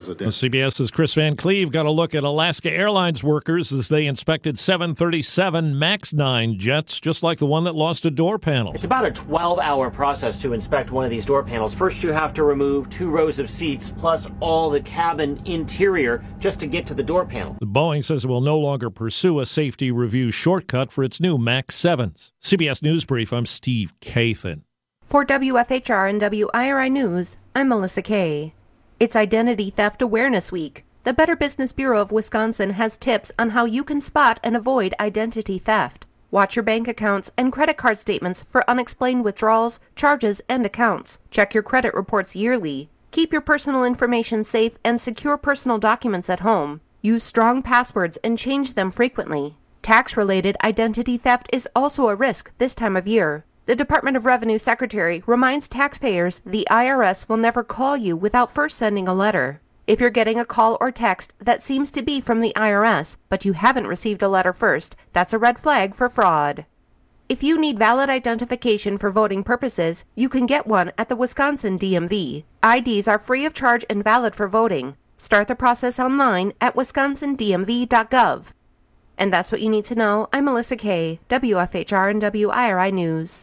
president. CBS's Chris Van Cleve got a look at Alaska Airlines workers as they inspected 737 MAX 9 jets, just like the one that lost a door panel. It's about a 12-hour process to inspect one of these door panels. First, you have to remove 2 rows of seats, plus all the cabin interior, just to get to the door panel. Boeing says it will no longer pursue a safety review shortcut for its new MAX 7s. CBS News Brief, I'm Steve Kathan. For WFHR and WIRI News, I'm Melissa Kay. It's Identity Theft Awareness Week. The Better Business Bureau of Wisconsin has tips on how you can spot and avoid identity theft. Watch your bank accounts and credit card statements for unexplained withdrawals, charges, and accounts. Check your credit reports yearly. Keep your personal information safe and secure personal documents at home. Use strong passwords and change them frequently. Tax-related identity theft is also a risk this time of year. The Department of Revenue Secretary reminds taxpayers the IRS will never call you without first sending a letter. If you're getting a call or text that seems to be from the IRS, but you haven't received a letter first, that's a red flag for fraud. If you need valid identification for voting purposes, you can get one at the Wisconsin DMV. IDs are free of charge and valid for voting. Start the process online at wisconsindmv.gov. And that's what you need to know. I'm Melissa Kay, WFHR and WIRI News.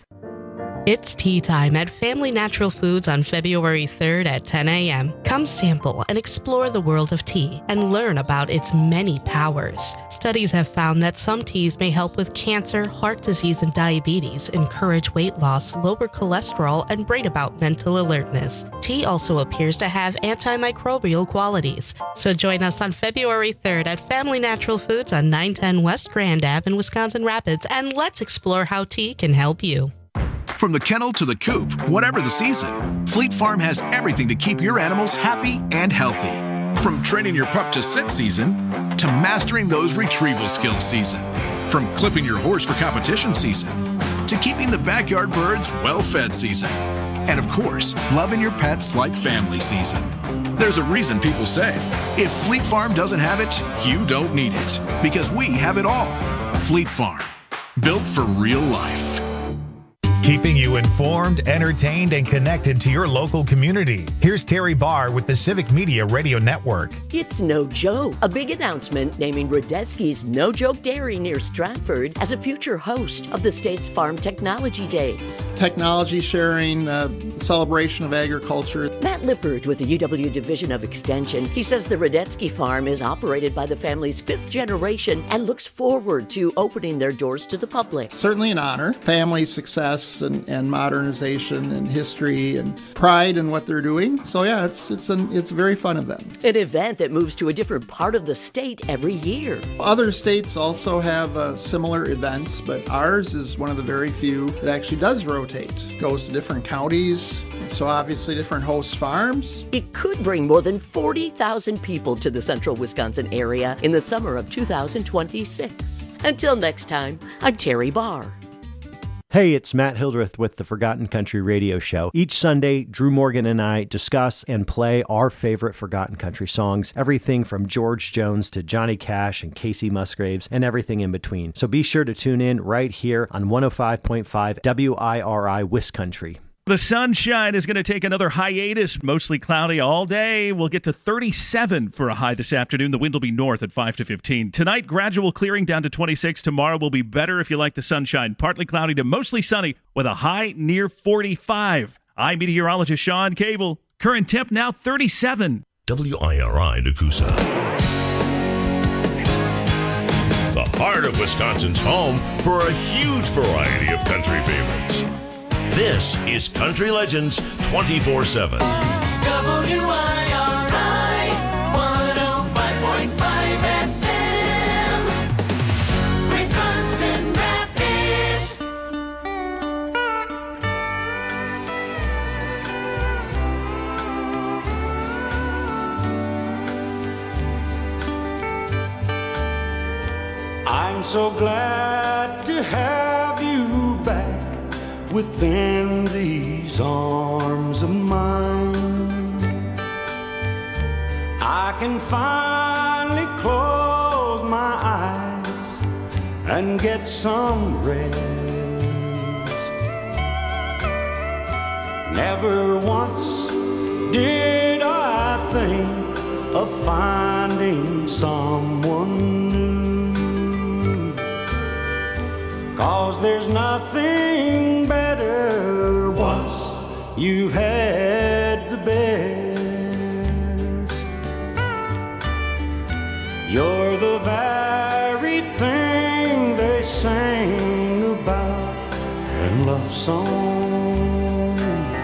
It's tea time at Family Natural Foods on February 3rd at 10 a.m. Come sample and explore the world of tea and learn about its many powers. Studies have found that some teas may help with cancer, heart disease, and diabetes, encourage weight loss, lower cholesterol, and bring about mental alertness. Tea also appears to have antimicrobial qualities. So join us on February 3rd at Family Natural Foods on 910 West Grand Ave in Wisconsin Rapids, and let's explore how tea can help you. From the kennel to the coop, whatever the season, Fleet Farm has everything to keep your animals happy and healthy. From training your pup to sit season, to mastering those retrieval skills season. From clipping your horse for competition season, to keeping the backyard birds well-fed season. And of course, loving your pets like family season. There's a reason people say, if Fleet Farm doesn't have it, you don't need it. Because we have it all. Fleet Farm, built for real life. Keeping you informed, entertained, and connected to your local community. Here's Terry Barr with the Civic Media Radio Network. It's no joke. A big announcement naming Radetzky's No Joke Dairy near Stratford as a future host of the state's Farm Technology Days. Technology sharing, celebration of agriculture. Matt Lippert with the UW Division of Extension. He says the Radetzky farm is operated by the family's 5th generation and looks forward to opening their doors to the public. Certainly an honor. Family success and modernization and history and pride in what they're doing. So yeah, it's a very fun event. An event that moves to a different part of the state every year. Other states also have similar events, but ours is one of the very few that actually does rotate. Goes to different counties, so obviously different host farms. It could bring more than 40,000 people to the central Wisconsin area in the summer of 2026. Until next time, I'm Terry Barr. Hey, it's Matt Hildreth with the Forgotten Country Radio Show. Each Sunday, Drew Morgan and I discuss and play our favorite Forgotten Country songs, everything from George Jones to Johnny Cash and Casey Musgraves and everything in between. So be sure to tune in right here on 105.5 WIRI Wiscountry. The sunshine is going to take another hiatus, mostly cloudy all day. We'll get to 37 for a high this afternoon. The wind will be north at 5 to 15. Tonight, gradual clearing down to 26. Tomorrow will be better if you like the sunshine. Partly cloudy to mostly sunny with a high near 45. I'm meteorologist Sean Cable. Current temp now 37. WIRI Nakusa. The heart of Wisconsin's home for a huge variety of country favorites. This is Country Legends 24/7. WIRI 105.5 FM, Wisconsin Rapids. I'm so glad to have you back within these arms of mine. I can finally close my eyes and get some rest. Never once did I think of finding someone new. 'Cause there's nothing better once you've had the best. You're the very thing they sing about in love songs.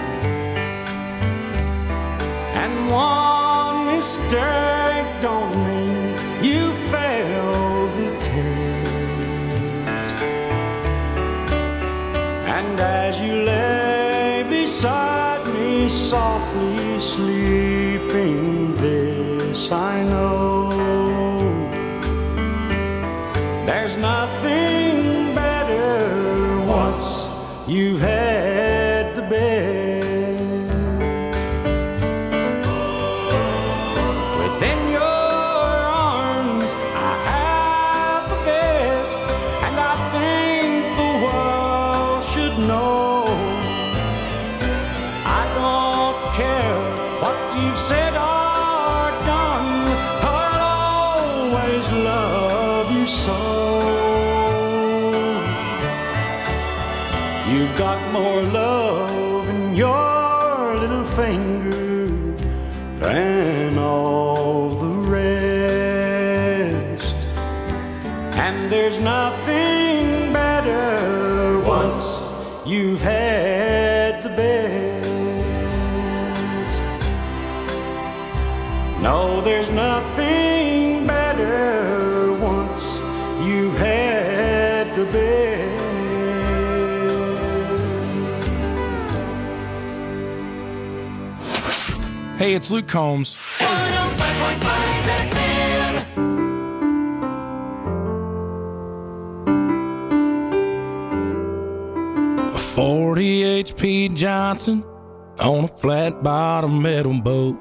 And one mistake don't mean you failed the test. And as you lay beside me softly sleeping, this I know: there's nothing better once you've had the best. Within your arms I have the best, and I think the world should know. I don't care what you've said or done, I'll always love you so. You've got more love in your little finger than all the rest. And there's nothing better once you've had the best. No, there's nothing better once you've had the best. Hey, it's Luke Combs. 105.5 FM. 40 HP Johnson on a flat bottom metal boat.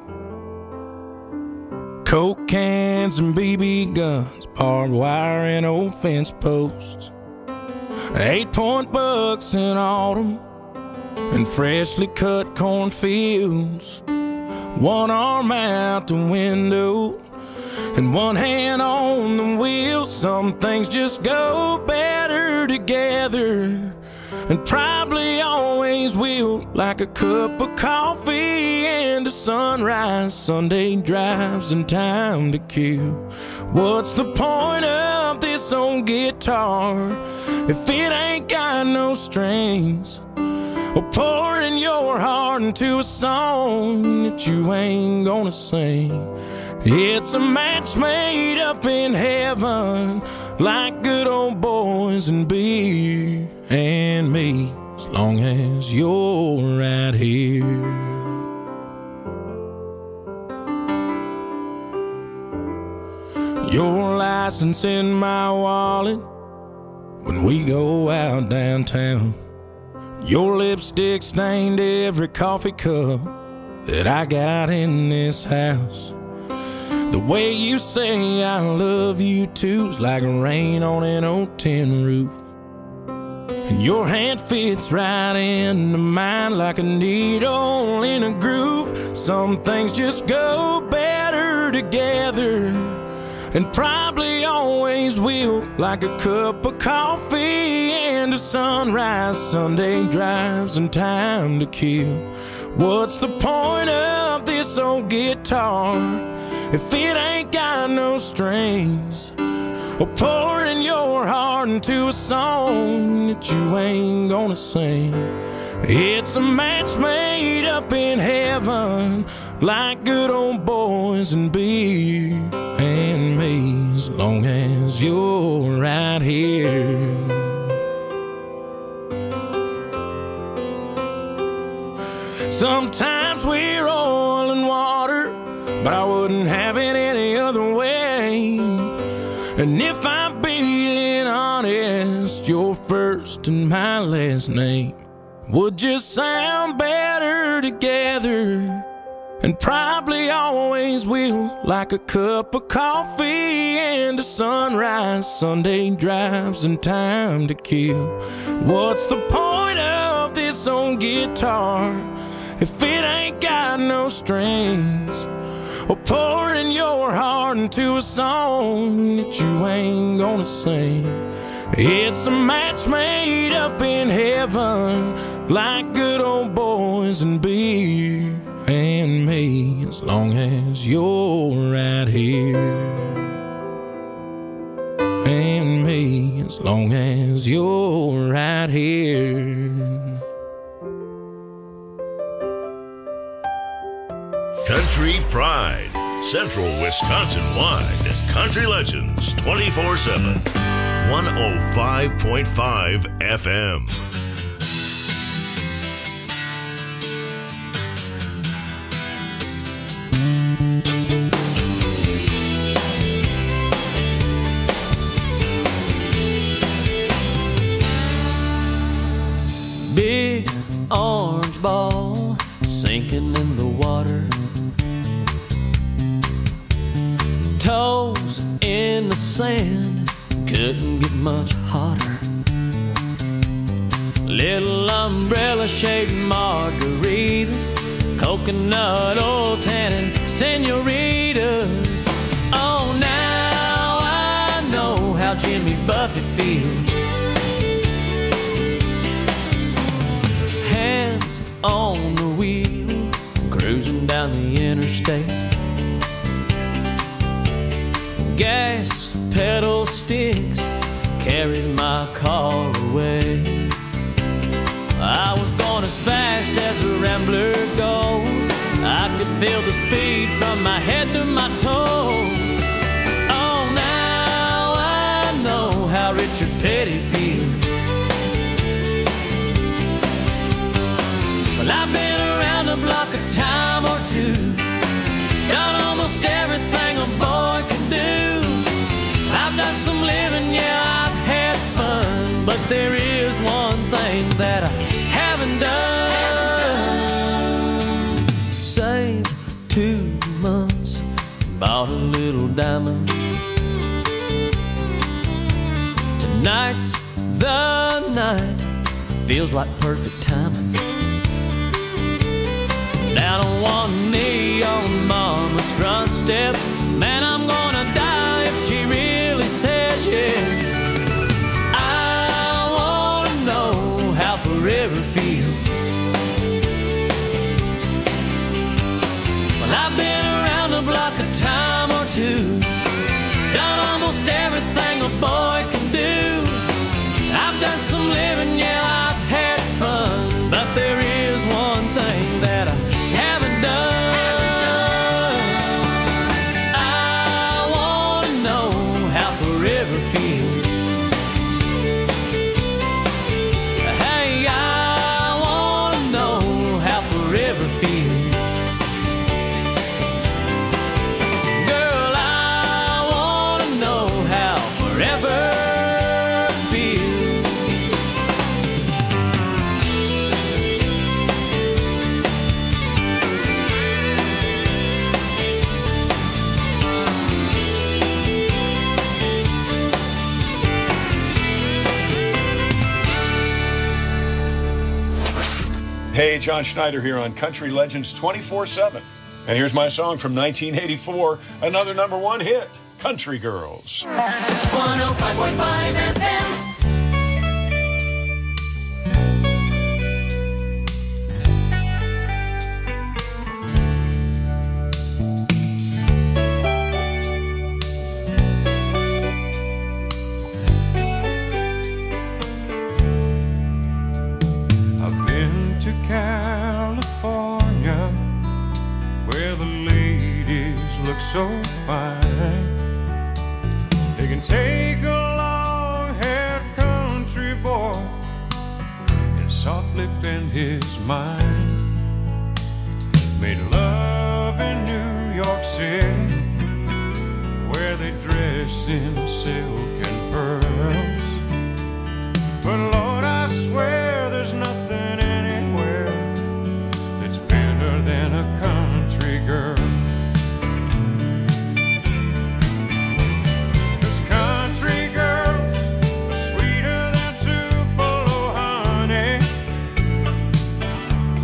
Coke cans and BB guns, barbed wire and old fence posts. 8-point bucks in autumn and freshly cut cornfields. One arm out the window and one hand on the wheel. Some things just go better together, and probably always will, like a cup of coffee and a sunrise, Sunday drives and time to kill. What's the point of this old guitar if it ain't got no strings? Or pouring your heart into a song that you ain't gonna sing. It's a match made up in heaven, like good old boys and beer and me, as long as you're right here. Your license in my wallet when we go out downtown. Your lipstick stained every coffee cup that I got in this house. The way you say I love you too's like rain on an old tin roof. And your hand fits right into mine like a needle in a groove. Some things just go better together, and probably always will, like a cup of coffee and a sunrise, Sunday drives and time to kill. What's the point of this old guitar if it ain't got no strings? Or pouring your heart into a song that you ain't gonna sing. It's a match made up in heaven, like good old boys and beer and me, as long as you're right here. Sometimes we're oil and water, but I wouldn't have it any other way. And if I'm being honest, your first and my last name would just sound better together, and probably always will, like a cup of coffee and a sunrise, Sunday drives and time to kill. What's the point of this old guitar if it ain't got no strings? or pouring your heart into a song that you ain't gonna sing. It's a match made up in heaven, like good old boys and beer and me, as long as you're right here. And me, as long as you're right here. Country Pride, Central Wisconsin-wide. Country Legends 24/7. 105.5 FM. Big orange ball sinking in the water, toes in the sand, couldn't get much hotter. Little umbrella shaped margaritas, coconut oil tannin senoritas. Oh, now I know how Jimmy Buffett feels. Hands on the wheel, cruising down the interstate. Gas pedal sticks, carries my car away. I was going as fast as a rambler goes. I could feel the speed from my head to my toes. Oh, now I know how Richard Petty feels. Well, I've been around the block a time or two, done almost everything a boy can do. I've done some living, yeah, I've had fun, but there is one thing that I haven't done. Saved 2 months, bought a little diamond. Tonight's the night, feels like perfect timing. Down on one knee on mama's front steps, man, I'm gonna die if she really says yes. I wanna know how forever feels. Well, I've been around the block a time or two, done almost everything a boy can do. I've done some living, yeah, I've had fun, but there is one thing that I haven't done. I wanna know how forever feels. Hey, I wanna know how forever feels. Girl, I wanna know how forever feels. Hey, John Schneider here on Country Legends 24/7. And here's my song from 1984, another #1 hit, Country Girls. 105.5 FM. I've been to California, where the ladies look so fine. They can take a long-haired country boy and softly bend his mind. Made love in New York City, where they dress in silk and pearls. But Lord, I swear there's nothing anywhere that's better than a country girl. 'Cause country girls are sweeter than Tupelo honey.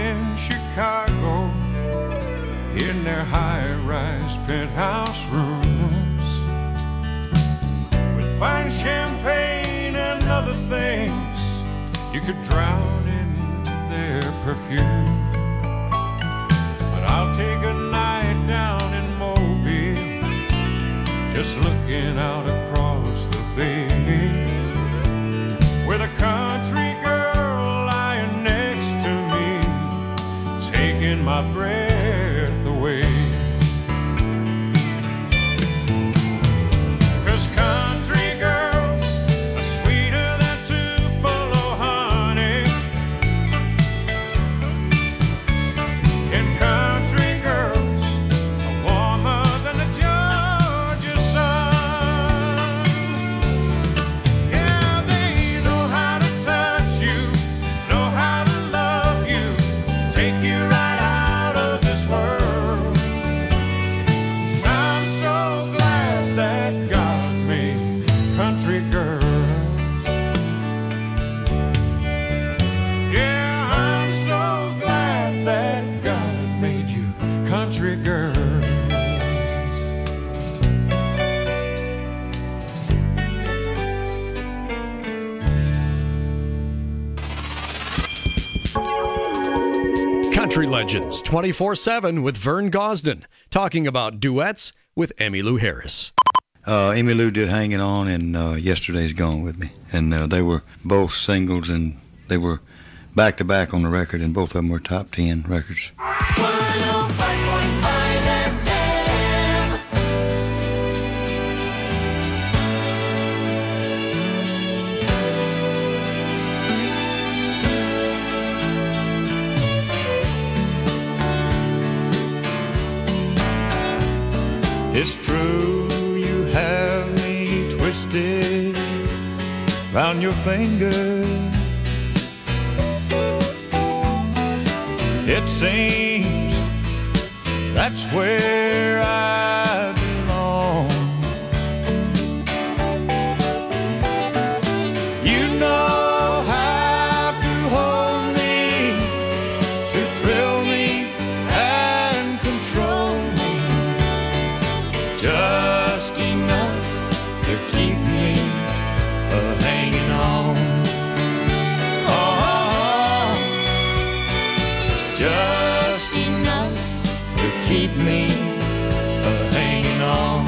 in Chicago in their high-rise penthouse rooms with fine champagne and other things you could drown in their perfume. But I'll take a night down in Mobile, just looking out across the bay, with a country girl lying next to me, taking my breath away. 'Cause country girls are sweeter than Tupelo honey, and country girls are warmer than the Georgia sun. Yeah, they know how to touch you, know how to love you, take you right out of this world. I'm so glad that God made country girls. Yeah, I'm so glad that God made you country girls. Country Legends 24/7 with Vern Gosden, talking about duets with Emmylou Harris. Emmylou did Hanging On and Yesterday's Gone with me. And they were both singles, and they were back-to-back on the record, and both of them were top 10 records. 105.5 FM. It's true you have me twisted round your finger. It seems that's where I belong. You know how to hold me, to thrill me and control me, just enough to keep me hanging on. Oh, just enough to keep me hanging on.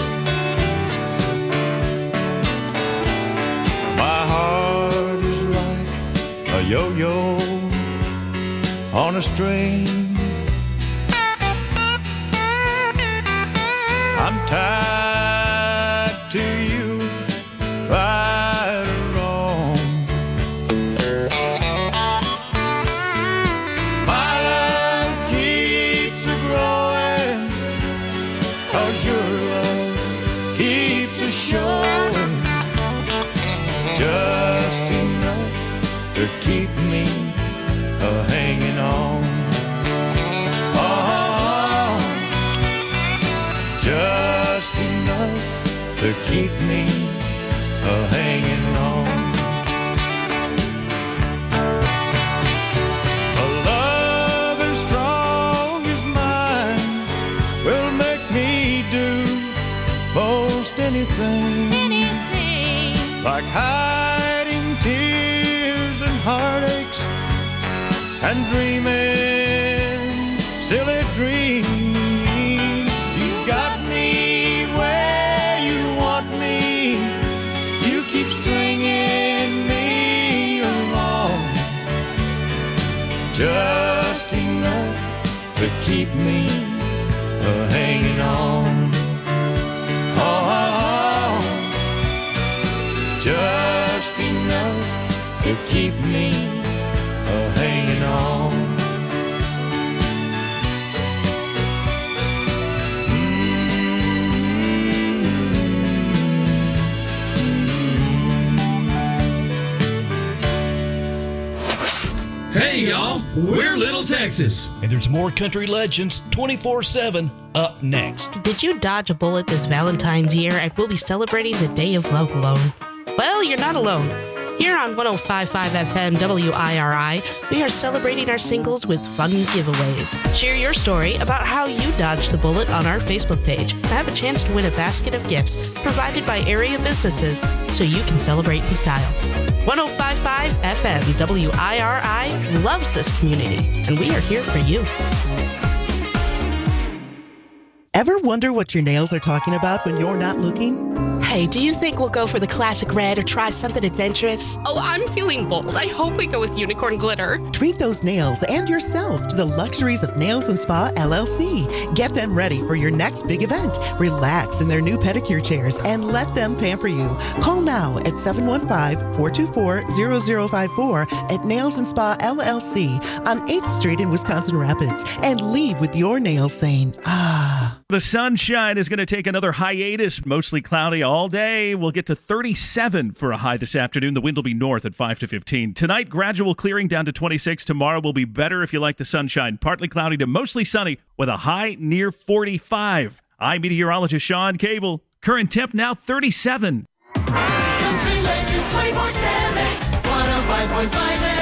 My heart is like a yo-yo on a string. I'm tied to you, right or wrong. My love keeps a-growing, 'cause your love keeps a-showing, just enough to keep me hanging on. Oh, just enough to keep me hanging on. A love as strong as mine will make me do most anything, like hiding tears and heartaches and dreaming silly dreams. You got me where you want me, you keep stringing me along, just enough to keep me hanging on. Oh, just enough to keep me hanging on. Hey, y'all, we're Little Texas. And there's more Country Legends 24/7 up next. Did you dodge a bullet this Valentine's year and we'll be celebrating the Day of Love alone? Well, you're not alone. Here on 105.5 FM WIRI, we are celebrating our singles with fun giveaways. Share your story about how you dodged the bullet on our Facebook page and have a chance to win a basket of gifts provided by area businesses so you can celebrate in style. 105.5 FM WIRI loves this community, and we are here for you. Ever wonder what your nails are talking about when you're not looking? Hey, do you think we'll go for the classic red or try something adventurous? Oh, I'm feeling bold. I hope we go with unicorn glitter. Treat those nails and yourself to the luxuries of Nails and Spa LLC. Get them ready for your next big event. Relax in their new pedicure chairs and let them pamper you. Call now at 715-424-0054 at Nails and Spa LLC on 8th Street in Wisconsin Rapids and leave with your nails saying, ah. The sunshine is going to take another hiatus, mostly cloudy all day. We'll get to 37 for a high this afternoon. The wind will be north at 5 to 15. Tonight, gradual clearing down to 26. Tomorrow will be better if you like the sunshine. Partly cloudy to mostly sunny with a high near 45. I'm meteorologist Sean Cable. Current temp now 37. Country Legends 24/7, 105.5 FM.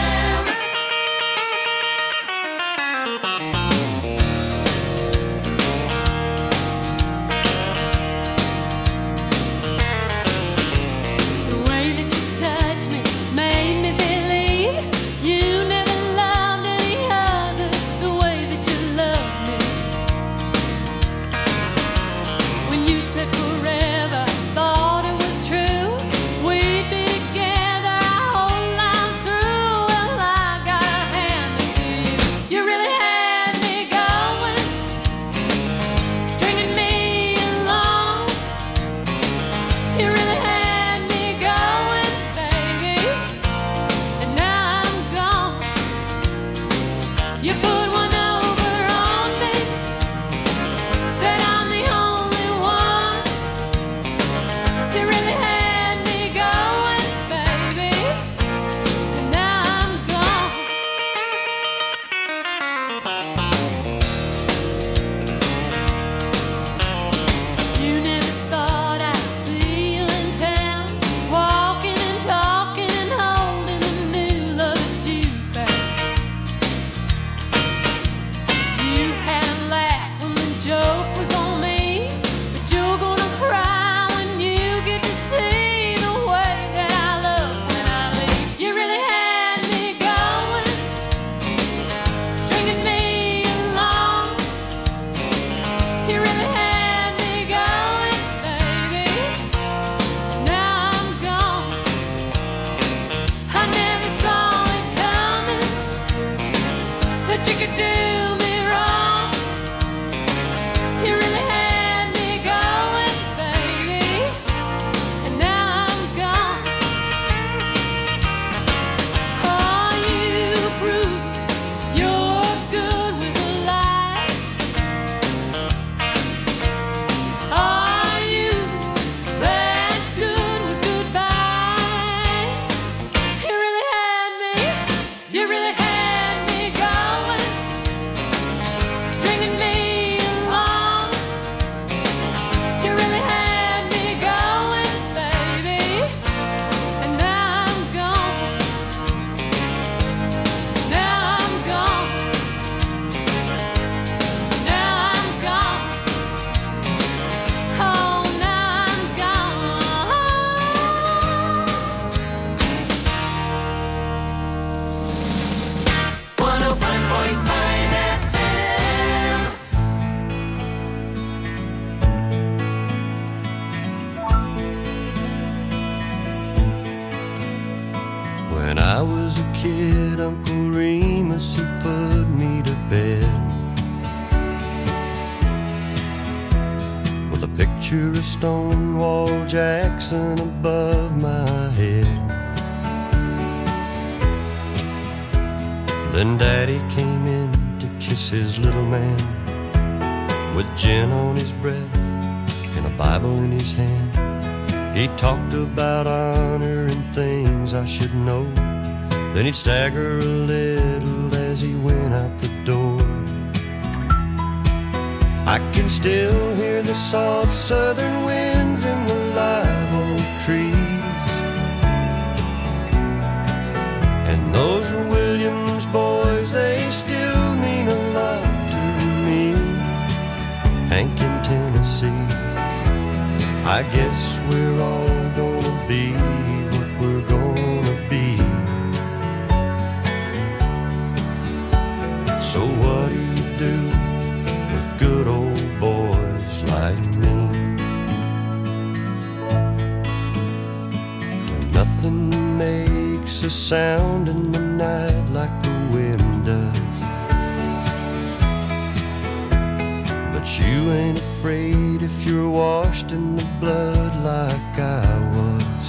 When I was a kid, Uncle Remus, he put me to bed with a picture of Stonewall Jackson above my head. Then Daddy came in to kiss his little man with gin on his breath and a Bible in his hand. He talked about honor and things I should know. Then he'd stagger a little as he went out the door. I can still hear the soft southern winds in the live oak trees. I guess we're all gonna be what we're gonna be. So what do you do with good old boys like me? Nothing makes a sound in the night like the wind does. But you ain't afraid if you're washed in the blood like I was.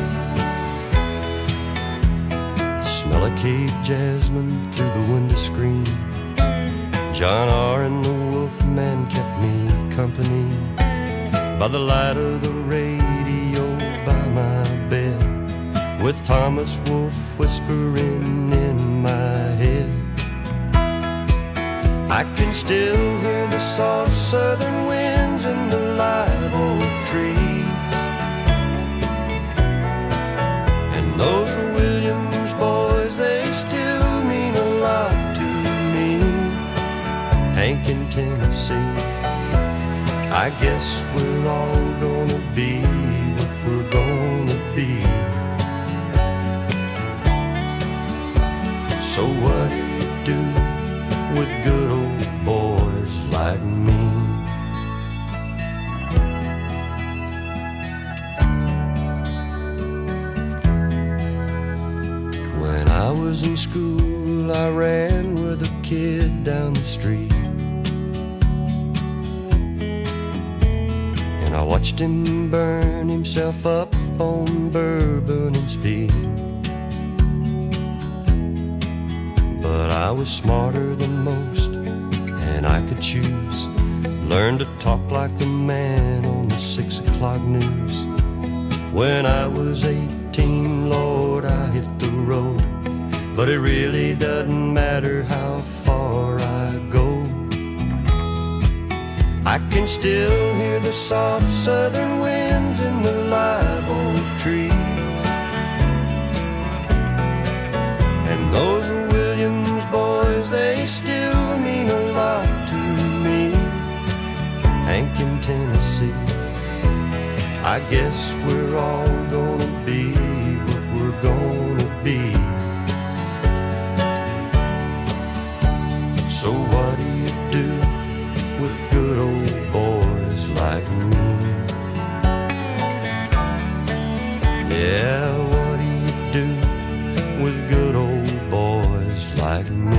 The smell of Cape jasmine through the window screen. John R. and the Wolfman kept me company by the light of the radio by my bed, with Thomas Wolfe whispering in my head. I can still hear the soft southern winds in the live oak trees, and those Williams boys, they still mean a lot to me. Hank in Tennessee, I guess we're all gonna be what we're gonna be. So what do you do with good old boys like me? When I was in school, I ran with a kid down the street, and I watched him burn himself up on bourbon and speed. But I was smarter than most, and I could choose. Learn to talk like the man on the 6 o'clock news. When I was 18, Lord, I hit the road. But it really doesn't matter how far I go. I can still hear the soft southern winds in the live oak trees, and those Williams boys, they still mean a lot to me. Hank in Tennessee, I guess we're all gonna be what we're gonna be. So what do you do with good old boys like me? Yeah, what do you do with good old boys like me?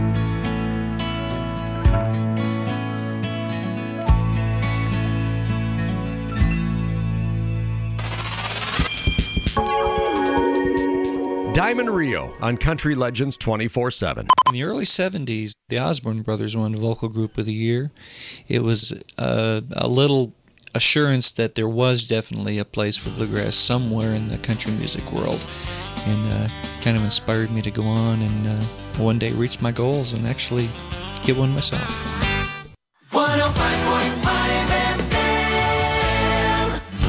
Diamond Rio on Country Legends 24/7. In the early 70s, the Osborne Brothers won Vocal Group of the Year. It was a little assurance that there was definitely a place for bluegrass somewhere in the country music world, and kind of inspired me to go on and one day reach my goals and actually get one myself. 105.5 FM.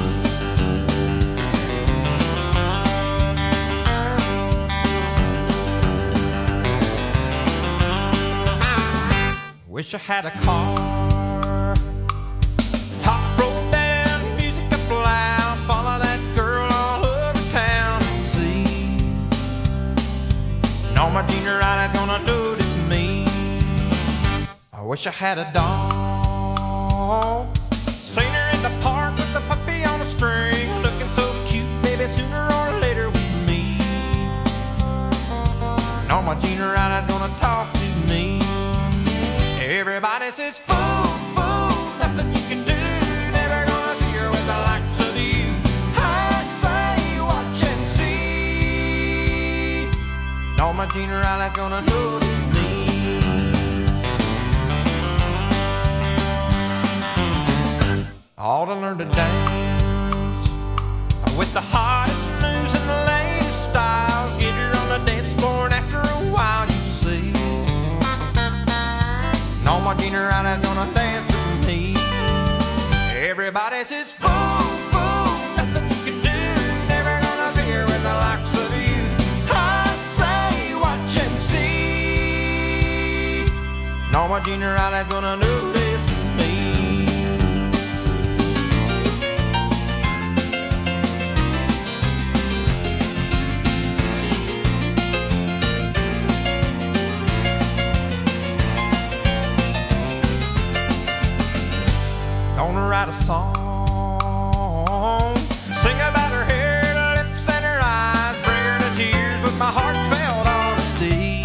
Wish I had a car, top rolled down, music up loud, follow that girl all over town and see. No, my junior eye is gonna notice me. I wish I had a dog, seen her in the park with the puppy on a string, looking so cute, baby, sooner or later we meet. No, my junior eye is gonna talk to me. Everybody says, fool, fool, nothing you can do, never gonna see her with the likes of you. I say, watch and see. No, my junior eye's gonna notice me. All to learn to dance with the hottest moves and the latest styles. Get her on the dance floor and after a while you see. No, my junior Ana's gonna dance with me. Everybody says, fool, fool, nothing you can do, never gonna see her with the likes of you. I say, watch and see. No, my junior Ana's gonna notice me. gonna write a song, sing about her hair, her lips, and her eyes, bring her to tears with my heartfelt honesty.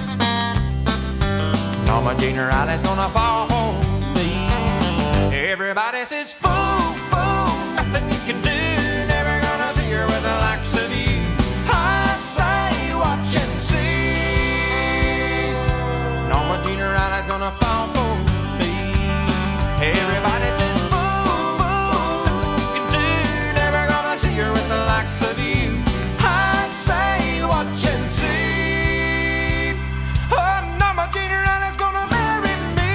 Norma Jean Riley's gonna fall for me. Everybody says, fool, fool, nothing you can do, never gonna see her with the likes of you. I say, watch and see. Norma Jean Riley's gonna fall for me. Everybody says, fool, fool, nothing you can do, never gonna see her with the likes of you. I say, watch and see. Oh, Norma Jean Riley's gonna marry me.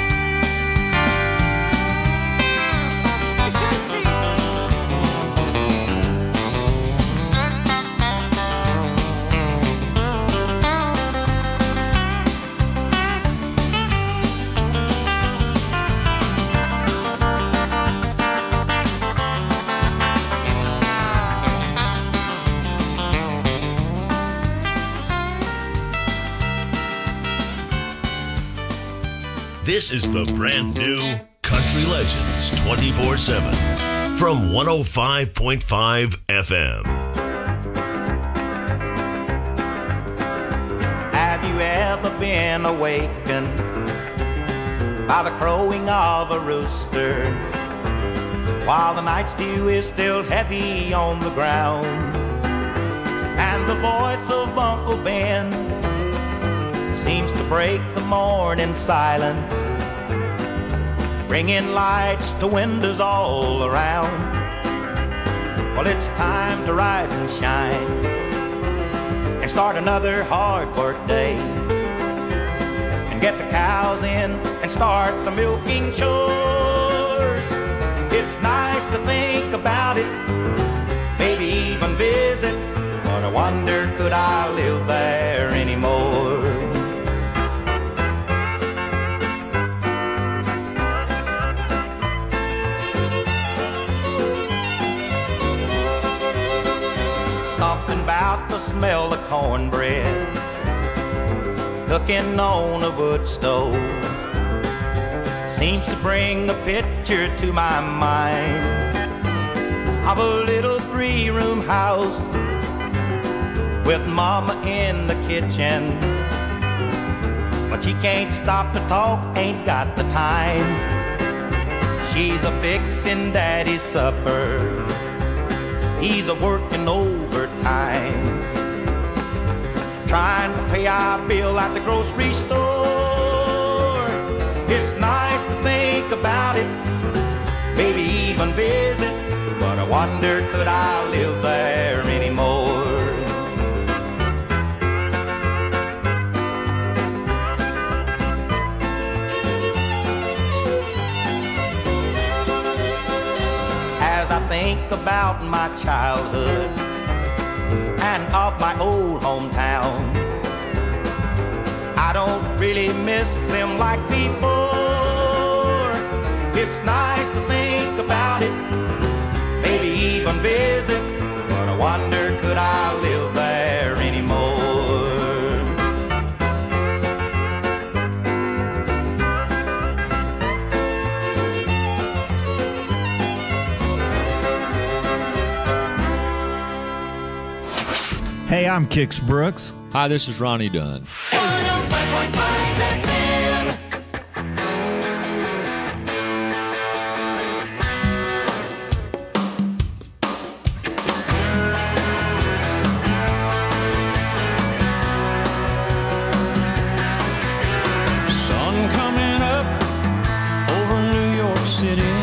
This is the brand new Country Legends 24/7 from 105.5 FM. Have you ever been awakened by the crowing of a rooster while the night's dew is still heavy on the ground, and the voice of Uncle Ben seems to break the morning silence, bringing lights to windows all around? Well, it's time to rise and shine and start another hard work day, and get the cows in and start the milking chores. It's nice to think about it, maybe even visit, but I wonder, could I live there anymore? Something about the smell of cornbread cooking on a wood stove seems to bring a picture to my mind of a little 3-room house with Mama in the kitchen, but she can't stop to talk, ain't got the time. She's a fixin' Daddy's supper, he's a working overtime, trying to pay our bill at the grocery store. It's nice to think about it, maybe even visit, but I wonder, could I live there anymore? As I think about my childhood and of my old hometown, I don't really miss them like before. It's nice to think about it, maybe even visit, but I wonder, could I live there anymore? Hey, I'm Kix Brooks. Hi, this is Ronnie Dunn. 105.5 FM. Sun coming up over New York City.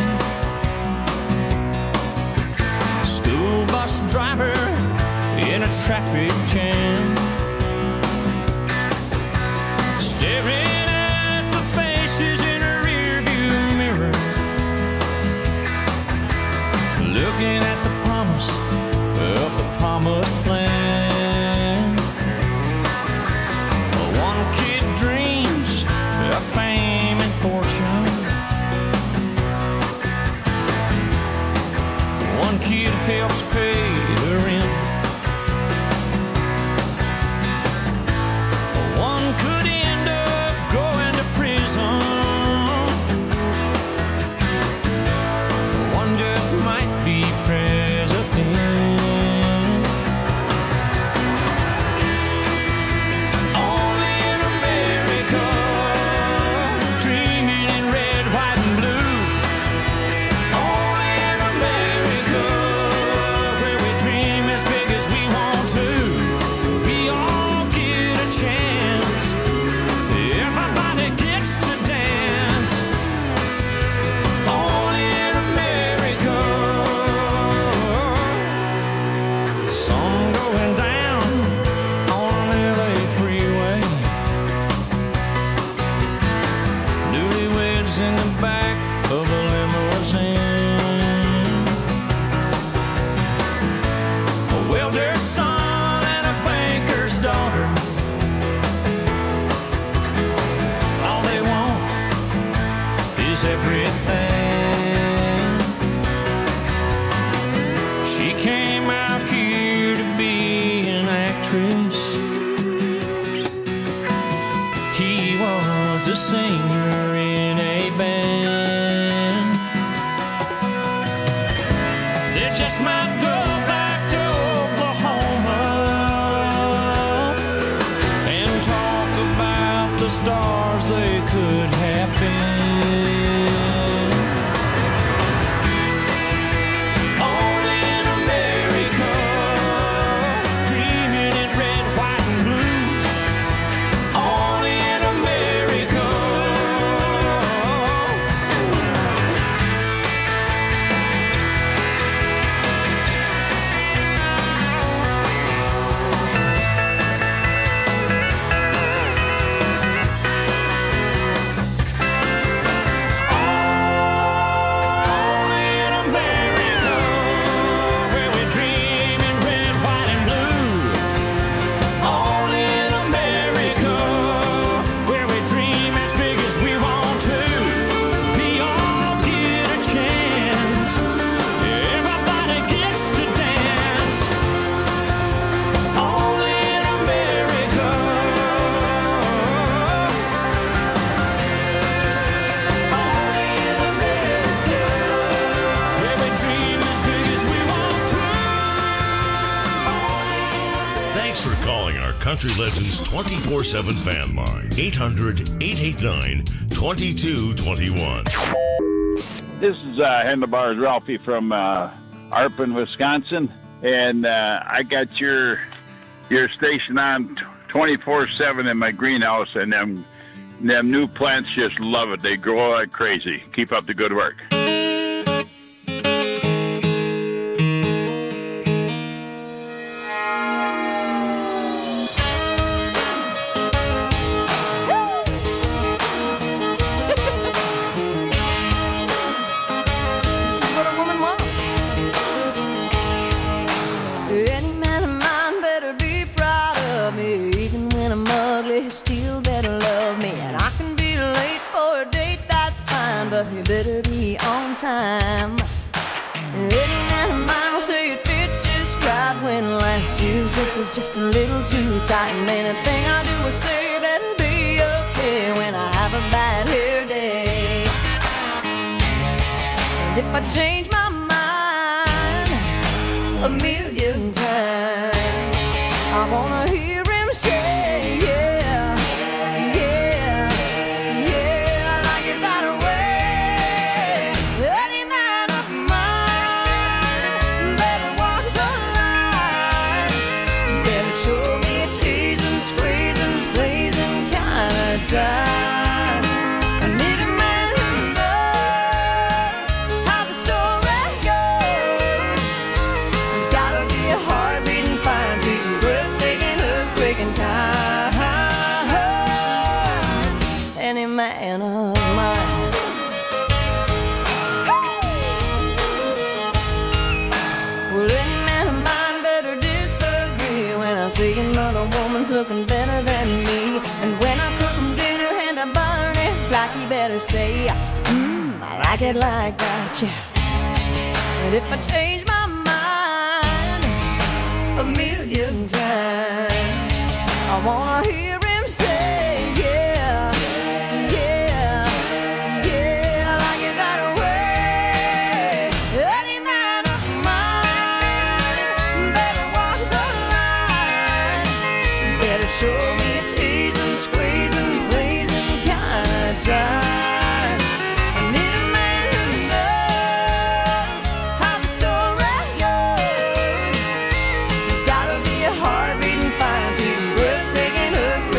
School bus driver in a traffic jam, staring at the faces in a rearview mirror, looking at the promise of the promised land. One kid dreams of fame and fortune, one kid helps pay the rent. was everything. She came out here to be an actress. He was a singer in a band. They just might go back to Oklahoma and talk about the stars they could have been. Only in America, dreaming in red, white, and blue. Only in America. Only in America, where we dream in red, white, and blue. Only in America, where we dream as big as we want to. We all get a chance. Everybody gets to dance. Only in America. Only in America, where we dream as big as we want to. Thanks for calling our Country Legends 24/7 fan line. 800-889-2221. This is Handlebars Ralphie from Arpin, Wisconsin, and I got your station on 24/7 in my greenhouse, and them new plants just love it. They grow like crazy. Keep up the good work. This is what a woman wants. Any man of mine better be proud of me. Even when I'm ugly, he still better love me. And I can be late for a date, that's fine, but you better be on time. Any man of mine will say it fits just right when last year's dress is just a little too tight. And anything I do or say better be okay when I have a bad hair day. And if I change my mind a million times, I wanna hear him say, yeah, yeah, yeah, I like it that way. Any man of mine better walk the line, better show me a teasing, squeezing, pleasing kind of time. I need a man who knows how the story goes. There's gotta be a heartbeating, fine, sweet, breathtaking, earthquaking kind. Any man of mine. Well, any man of mine better disagree when I see another woman's looking better than me. And when I cook him dinner and I burn it, like he better say, I like it like that, yeah. But if I change my mind a million times, I wanna hear him say, yeah, yeah, yeah, I like it that way. Any man of mine better walk the line, better show me a teasing, squeezing, pleasing kind of time. I need a man who knows how the story goes. There's gotta be a heartbeating, fine, sweet, breathtaking, earthquaking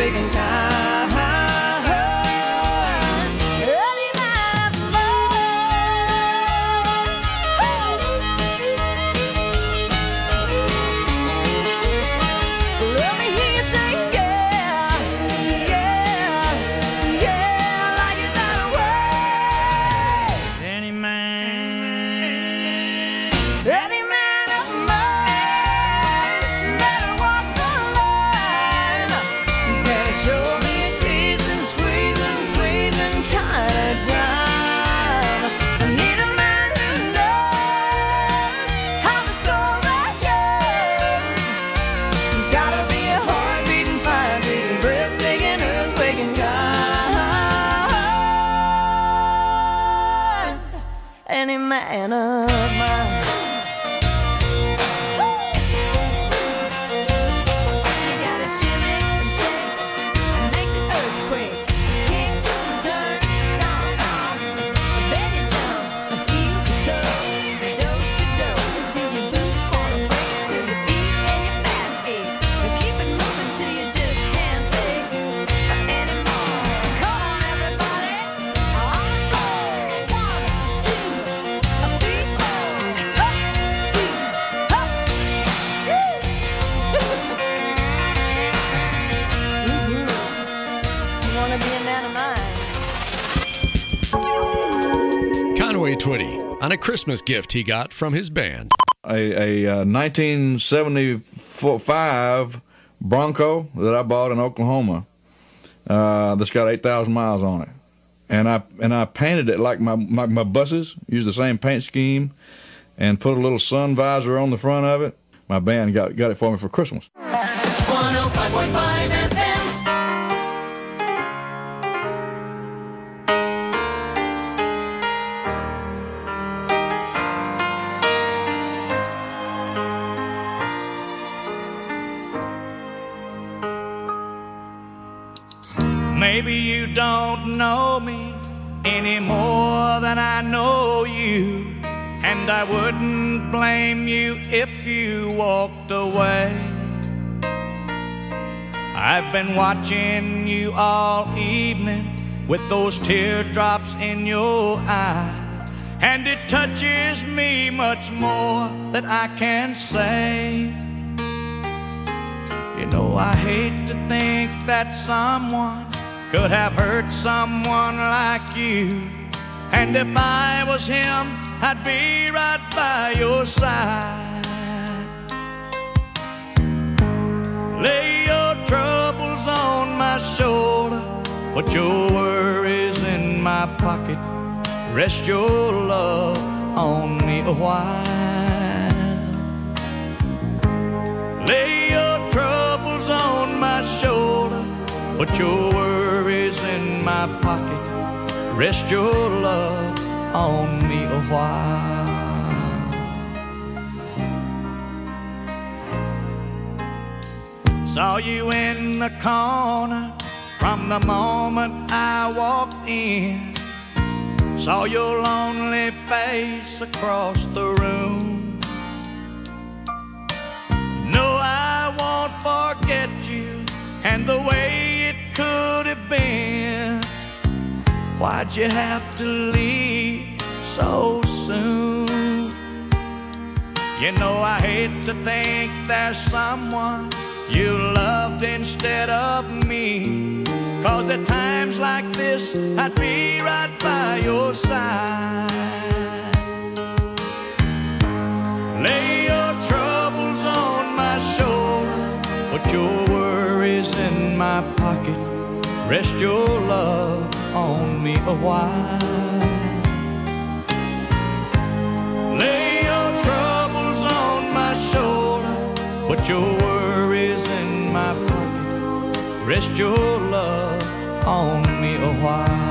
any man of mine. You gotta shimmy and shake and make the earthquake. Kick, turn, stomp, stomp. Then you jump and feel the tug. Dose to dose until your boots wanna break, till your feet and your back ache. But keep it moving till you just can't take anymore. Come on, everybody. On the floor. 1, 2, 3, 4. Up, 2, up. You wanna be a man of mine? Conway Twitty on a Christmas gift he got from his band. A 1975 Bronco that I bought in Oklahoma that's got 8,000 miles on it. And I painted it like my buses, used the same paint scheme, and put a little sun visor on the front of it. My band got it for me for Christmas. 105.5 FM. Maybe you don't know me any more than I know you, and I wouldn't blame you if you walked away. I've been watching you all evening with those teardrops in your eyes, and it touches me much more than I can say. You know, I hate to think that someone could have hurt someone like you, and if I was him, I'd be right by your side. Lay your troubles on my shoulder, put your worries in my pocket, rest your love on me a while. Lay your troubles on my shoulder, put your worries in my pocket, rest your love on me a while. Saw you in the corner from the moment I walked in. Saw your lonely face across the room. No, I won't forget you and the way it could have been. Why'd you have to leave so soon? You know, I hate to think there's someone you loved instead of me, 'cause at times like this I'd be right by your side. Lay your troubles on my shoulder, put your worries in my pocket, rest your love on me a while. Lay your troubles on my shoulder, put your worries in my pocket, rest your love on me a while.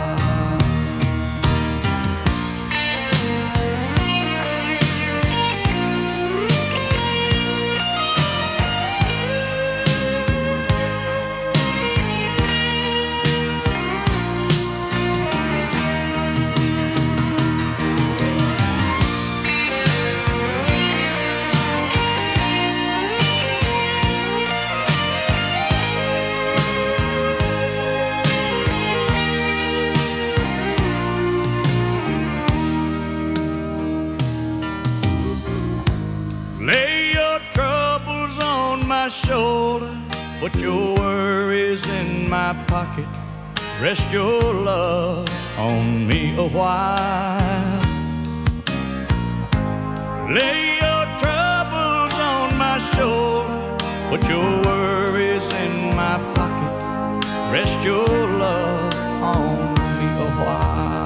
Shoulder, put your worries in my pocket, rest your love on me a while. Lay your troubles on my shoulder, put your worries in my pocket, rest your love on me a while.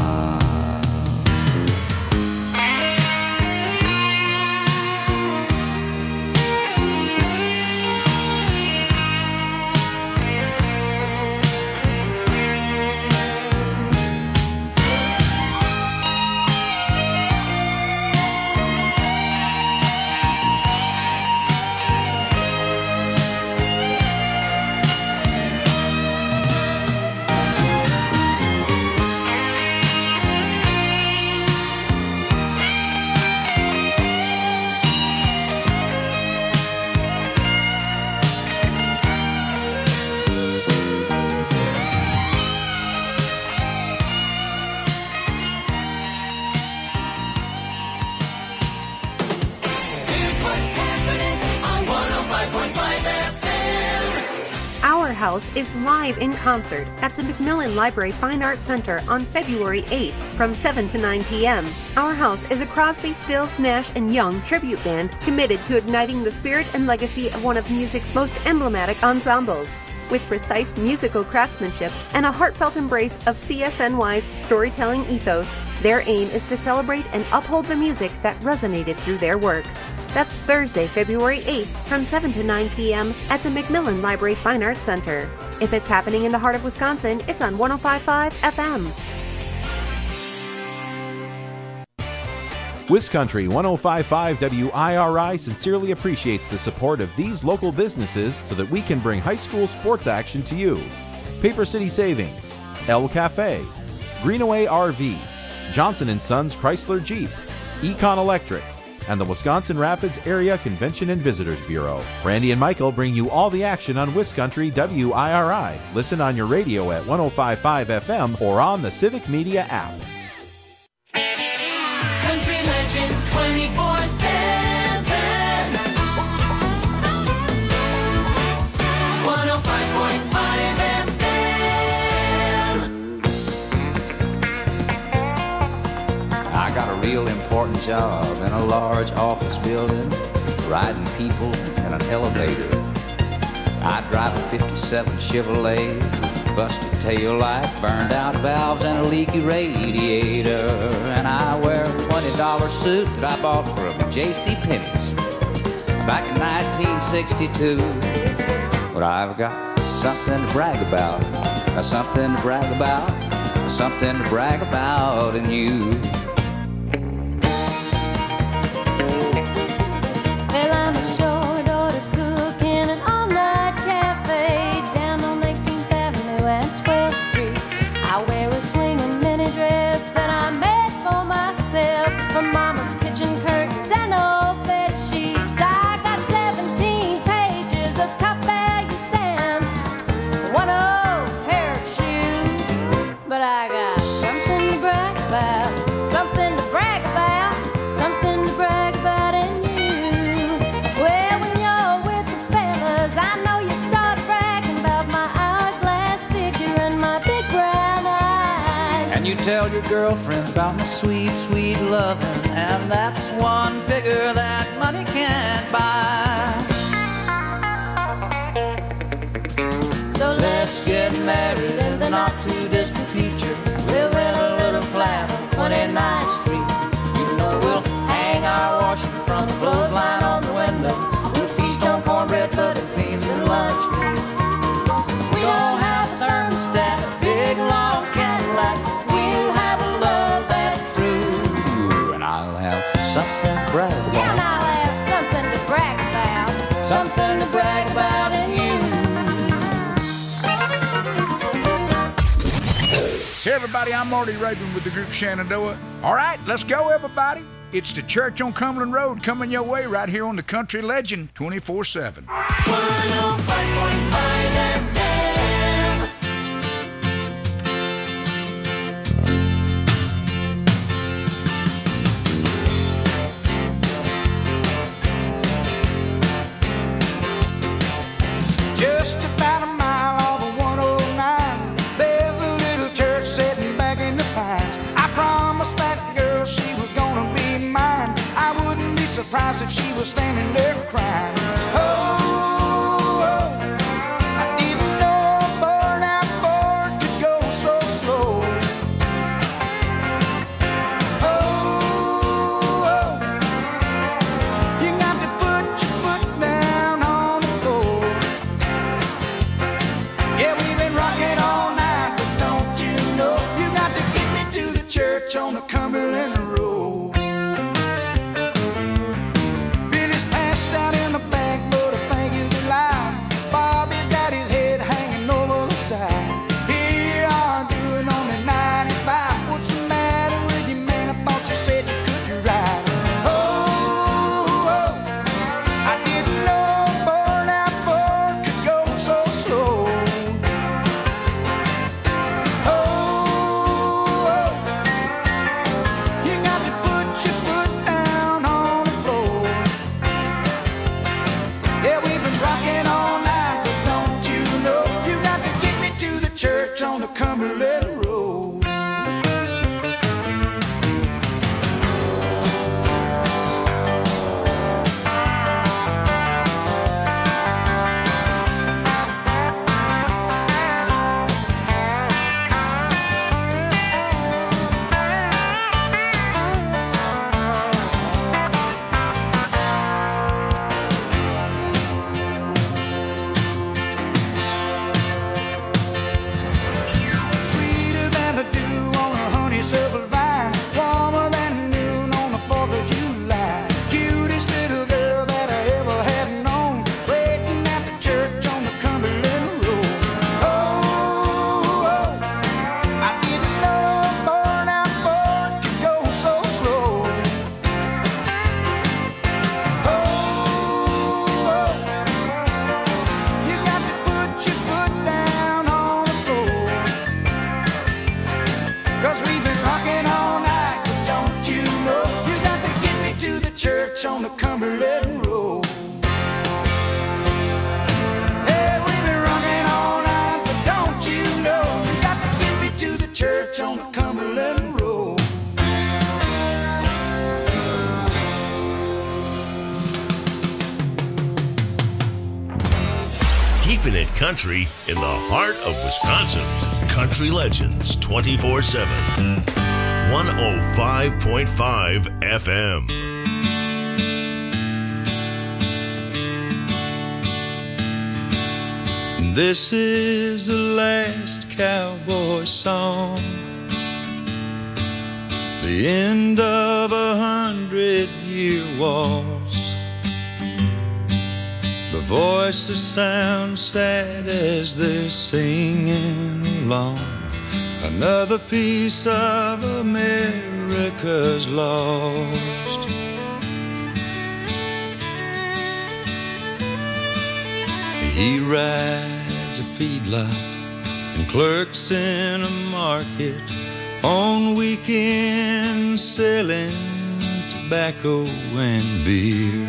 Our House is live in concert at the Macmillan Library Fine Arts Center on February 8th from 7 to 9 p.m. Our House is a Crosby, Stills, Nash & Young tribute band committed to igniting the spirit and legacy of one of music's most emblematic ensembles. With precise musical craftsmanship and a heartfelt embrace of CSNY's storytelling ethos, their aim is to celebrate and uphold the music that resonated through their work. That's Thursday, February 8th from 7 to 9 p.m. at the Macmillan Library Fine Arts Center. If it's happening in the heart of Wisconsin, it's on 105.5 FM. WisCountry 105.5 WIRI sincerely appreciates the support of these local businesses so that we can bring high school sports action to you. Paper City Savings, El Cafe, Greenaway RV, Johnson & Sons Chrysler Jeep, Econ Electric, and the Wisconsin Rapids Area Convention and Visitors Bureau. Randy and Michael bring you all the action on WisCountry WIRI. Listen on your radio at 105.5 FM or on the Civic Media app. Country Legends 24/7. 105.5 FM. I got a real important job in a large office building, riding people in an elevator. I drive a 57 Chevrolet, busted tail lights, burned out valves, and a leaky radiator. And I wear a $20 suit that I bought from JCPenney's back in 1962. But I've got something to brag about, something to brag about, something to brag about in you. Well, I'm a short order cook in an all-night cafe down on 18th Avenue and 12th Street. I wear a swinging mini dress that I made for myself from Mama's kitchen curtains and old bed sheets. I got 17 pages of top value stamps, one old pair of shoes. But I got something to brag about, something to brag about, something to brag about in you. Well, when you're with the fellas, I know you start bragging about my hourglass figure and my big brown eyes. And you tell your girlfriend about my sweet, sweet loving, and that's one figure that money can't buy. So Let's get married in the not too distant future. We'll rent a little flat on 29th Street. You know we'll hang our washing from the clothesline on the window. We'll feast on cornbread, butter beans, and lunch meat. We gon' have a thermostat, a big long Cadillac. We'll have a love that's true. And I'll have something to brag about. yeah, and I'll have something to brag about. Something to brag about in you. Hey everybody, I'm Marty Raven with the group Shenandoah. All right, let's go everybody. It's the church on Cumberland Road coming your way right here on the Country Legend 24/7. 105.5 FM. Just about a mile off of 109, there's a little church sitting back in the pines. I promised that girl she was gonna be mine. I wouldn't be surprised if she was standing there crying. Oh, I didn't know a burnout Ford could go so slow. Oh, you got to put your foot down on the floor. Yeah, we've been rocking all night, but don't you know you got to get me to the church on the Cumberland Road. Billy's passed out in the back, but I think he's alive. Bobby's got his head hanging over the side. Here you are doing only 95. What's the matter with you, man? I thought you said you could ride. Oh, I didn't know a burnout Ford could go so slow. Oh, you rocking all night, but don't you know you got to get me to the church on the Cumberland Road. Hey, we've been rocking all night, but don't you know you got to get me to the church on the Cumberland Road. Keeping it country in the heart of Wisconsin. Country Legends 24/7. 105.5 FM. This is the last cowboy song, the end of 100-year wars. The voices sound sad as they're singing along. Another piece of America's lost. He rides a feedlot and clerks in a market on weekends, selling tobacco and beer.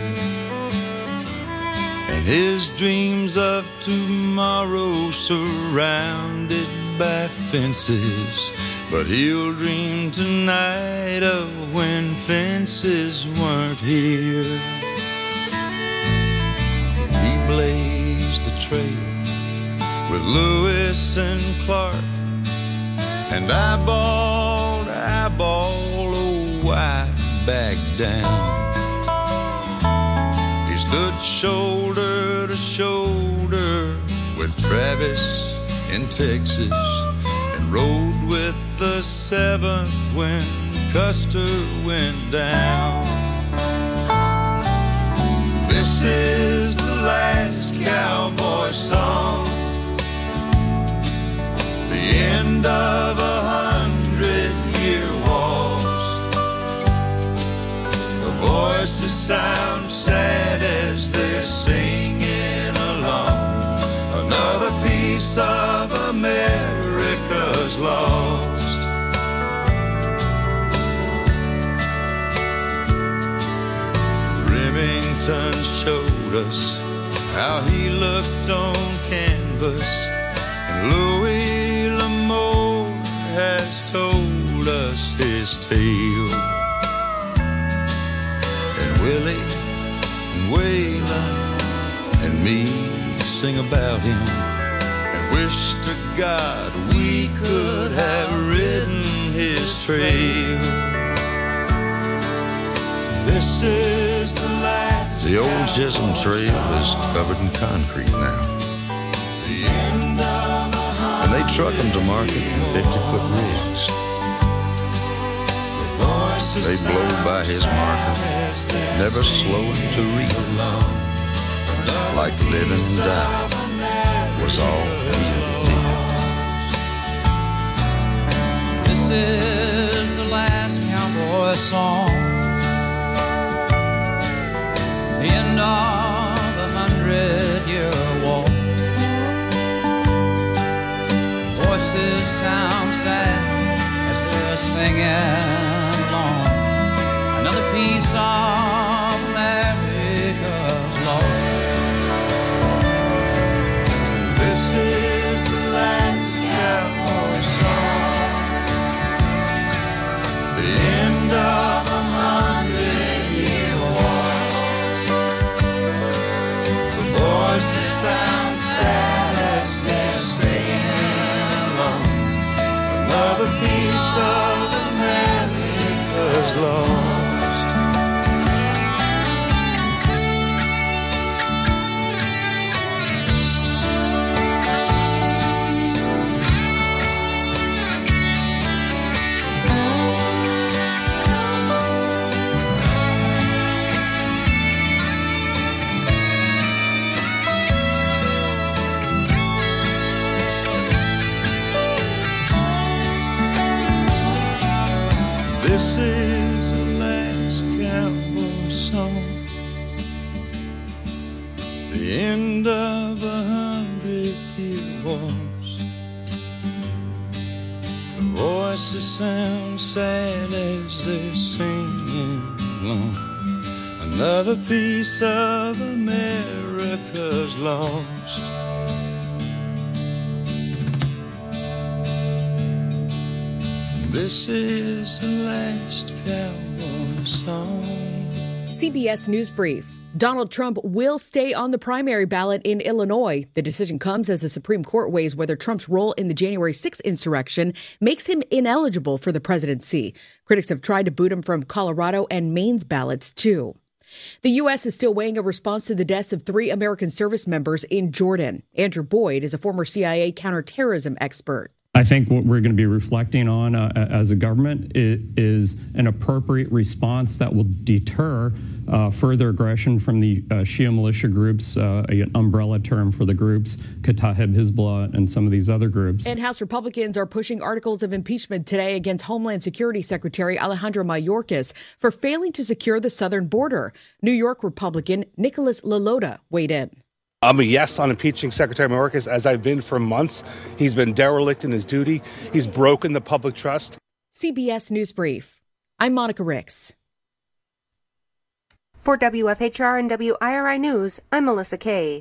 And his dreams of tomorrow surrounded by fences, but he'll dream tonight of when fences weren't here. He blazed the trail with Lewis and Clark, and eyeball to eyeball, oh, why back down? He stood shoulder to shoulder with Travis in Texas, and rode with the 7th when Custer went down. This is the last cowboy song, the end of 100-year wars. The voices sound sad as they're singing along. Another piece of America's lost. Remington showed us how he looked on canvas, and Louis L'Amour has told us his tale. And Willie and Waylon and me sing about him, and wish to God we could have ridden his trail. This is the last. The old Chisholm Trail is covered in concrete now, and they truck them to market in 50-foot rigs. They blow by his marker, never slowing to read, like living and dying was all he did. This is the last cowboy song, the end of 100-year war. Voices sound sad as they're singing along. Another piece of America's lost. This is the last cowboy song, the end of 100-year war. The voices sound sad as they're singing along. Another piece of America's lost. This is the last cowboy song, the end of 100-year wars. The voices voices sound sad as they're singing along. Another piece of America's lost. This is the last cowboy song. CBS News Brief. Donald Trump will stay on the primary ballot in Illinois. The decision comes as the Supreme Court weighs whether Trump's role in the January 6th insurrection makes him ineligible for the presidency. Critics have tried to boot him from Colorado and Maine's ballots, too. The U.S. is still weighing a response to the deaths of 3 American service members in Jordan. Andrew Boyd is a former CIA counterterrorism expert. I think what we're going to be reflecting on as a government is an appropriate response that will deter further aggression from the Shia militia groups, an umbrella term for the groups, Kataib Hezbollah, and some of these other groups. And House Republicans are pushing articles of impeachment today against Homeland Security Secretary Alejandro Mayorkas for failing to secure the southern border. New York Republican Nicholas Lalota weighed in. I'm a yes on impeaching Secretary Mayorkas, as I've been for months. He's been derelict in his duty. He's broken the public trust. CBS News Brief. I'm Monica Ricks. For WFHR and WIRI News, I'm Melissa Kay.